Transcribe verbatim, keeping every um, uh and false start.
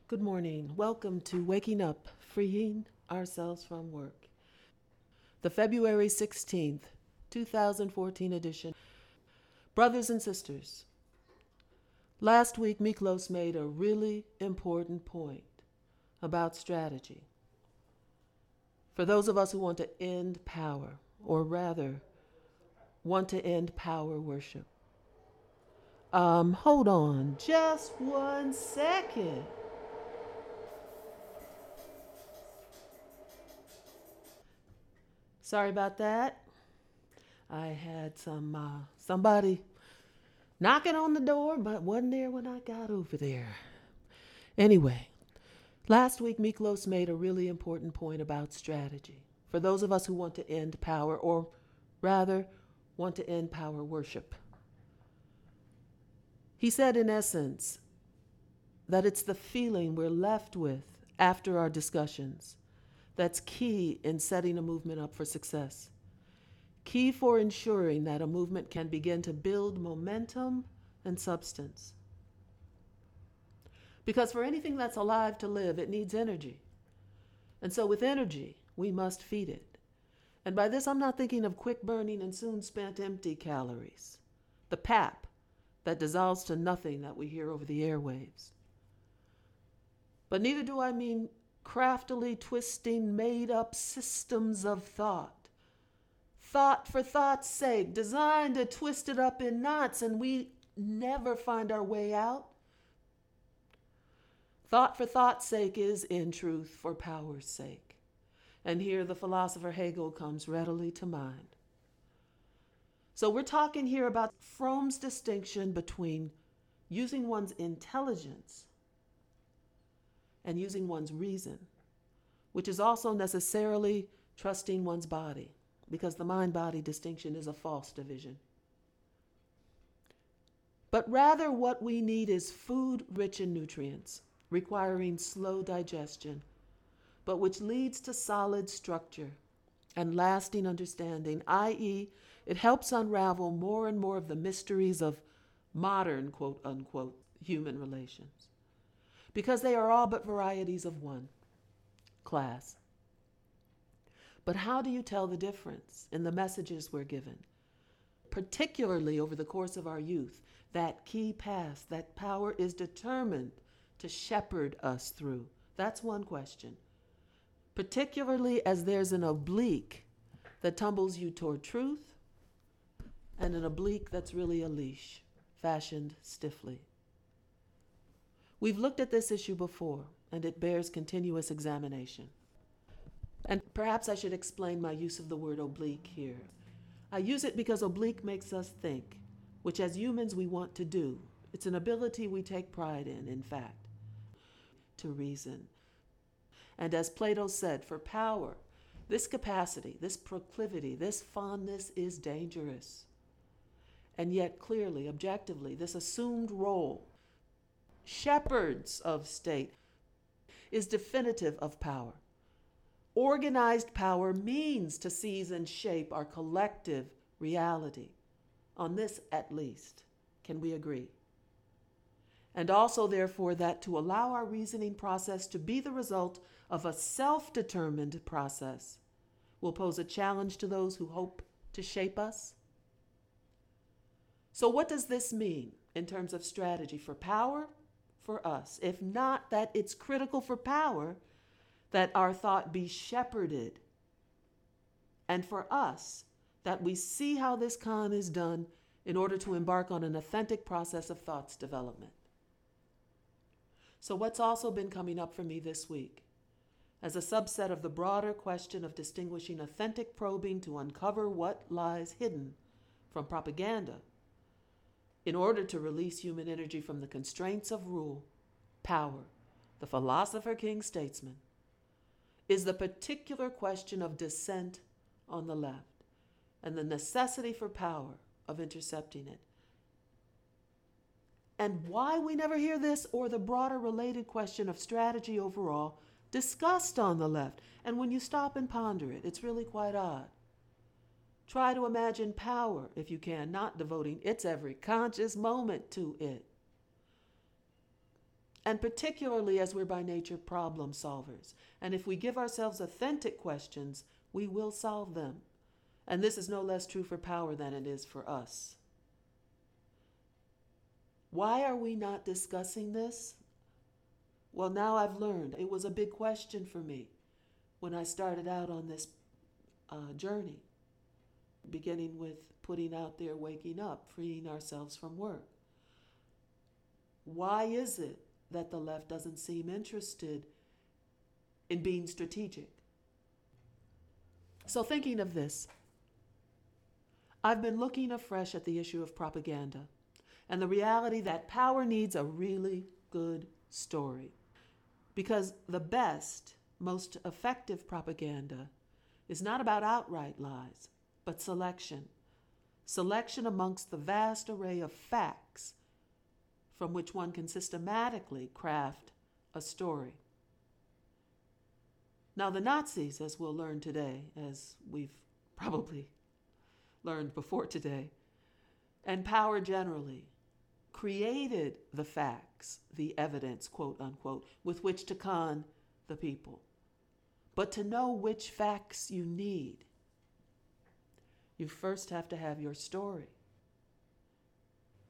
Good morning. Welcome to Waking Up, Freeing Ourselves from Work. The February sixteenth, twenty fourteen edition. Brothers and sisters, last week Miklos made a really important point about strategy. For those of us who want to end power, or rather, want to end power worship. Um, hold on just one second. Sorry about that. I had some uh, somebody knocking on the door, but wasn't there when I got over there. Anyway, last week Miklos made a really important point about strategy. For those of us who want to end power, or rather, want to end power worship. He said, in essence, that it's the feeling we're left with after our discussions that's key in setting a movement up for success. Key for ensuring that a movement can begin to build momentum and substance. Because for anything that's alive to live, it needs energy. And so with energy, we must feed it. And by this, I'm not thinking of quick burning and soon spent empty calories. The pap that dissolves to nothing that we hear over the airwaves. But neither do I mean craftily twisting made-up systems of thought. Thought for thought's sake, designed to twist it up in knots, and we never find our way out. Thought for thought's sake is, in truth, for power's sake. And here the philosopher Hegel comes readily to mind. So we're talking here about Fromm's distinction between using one's intelligence and using one's reason, which is also necessarily trusting one's body, because the mind-body distinction is a false division. But rather what we need is food rich in nutrients, requiring slow digestion, but which leads to solid structure and lasting understanding, that is, it helps unravel more and more of the mysteries of modern, quote unquote, human relations. Because they are all but varieties of one, class. But how do you tell the difference in the messages we're given? Particularly over the course of our youth, that key path, that power is determined to shepherd us through. That's one question. Particularly as there's an oblique that tumbles you toward truth, and an oblique that's really a leash, fashioned stiffly. We've looked at this issue before, and it bears continuous examination. And perhaps I should explain my use of the word oblique here. I use it because oblique makes us think, which as humans we want to do. It's an ability we take pride in, in fact, to reason. And as Plato said, for power, this capacity, this proclivity, this fondness is dangerous. And yet clearly, objectively, this assumed role, shepherds of state, is definitive of power. Organized power means to seize and shape our collective reality. On this, at least, can we agree? And also, therefore, that to allow our reasoning process to be the result of a self-determined process will pose a challenge to those who hope to shape us. So what does this mean in terms of strategy for power, for us? If not that it's critical for power that our thought be shepherded, and for us that we see how this con is done in order to embark on an authentic process of thought's development. So what's also been coming up for me this week, as a subset of the broader question of distinguishing authentic probing to uncover what lies hidden from propaganda, in order to release human energy from the constraints of rule, power, the philosopher king statesman, is the particular question of dissent on the left and the necessity for power of intercepting it. And why we never hear this or the broader related question of strategy overall discussed on the left. And when you stop and ponder it, it's really quite odd. Try to imagine power, if you can, not devoting its every conscious moment to it. And particularly as we're by nature problem solvers. And if we give ourselves authentic questions, we will solve them. And this is no less true for power than it is for us. Why are we not discussing this? Well, now I've learned. It was a big question for me when I started out on this uh, journey, beginning with putting out there, waking up, freeing ourselves from work. Why is it that the left doesn't seem interested in being strategic? So thinking of this, I've been looking afresh at the issue of propaganda and the reality that power needs a really good story. Because the best, most effective propaganda is not about outright lies, but selection. Selection amongst the vast array of facts from which one can systematically craft a story. Now, the Nazis, as we'll learn today, as we've probably learned before today, and power generally, created the facts, the evidence, quote unquote, with which to con the people. But to know which facts you need, you first have to have your story.